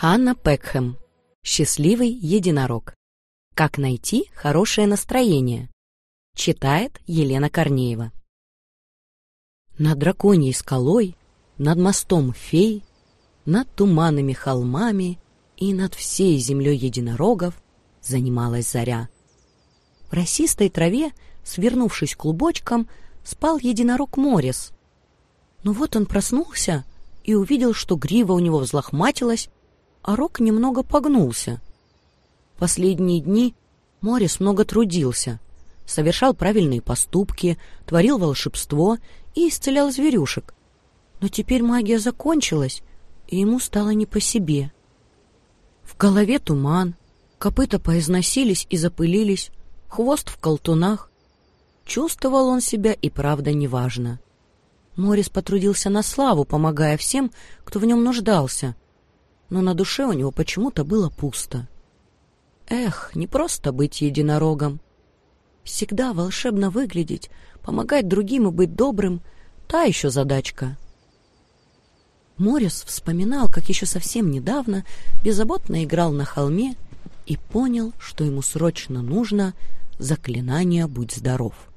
Ханна Пекхэм. Счастливый единорог. Как найти хорошее настроение. Читает Елена Корнеева. Над драконьей скалой, над мостом фей, над туманными холмами и над всей землей единорогов занималась заря. В росистой траве, свернувшись клубочком, спал единорог Морис. Но вот он проснулся и увидел, что грива у него взлохматилась, а рог немного погнулся. Последние дни Морис много трудился, совершал правильные поступки, творил волшебство и исцелял зверюшек. Но теперь магия закончилась, и ему стало не по себе. В голове туман, копыта поизносились и запылились, хвост в колтунах. Чувствовал он себя и правда неважно. Морис потрудился на славу, помогая всем, кто в нем нуждался, но на душе у него почему-то было пусто. Эх, не просто быть единорогом. Всегда волшебно выглядеть, помогать другим и быть добрым — та еще задачка. Морис вспоминал, как еще совсем недавно беззаботно играл на холме и понял, что ему срочно нужно заклинание «Будь здоров».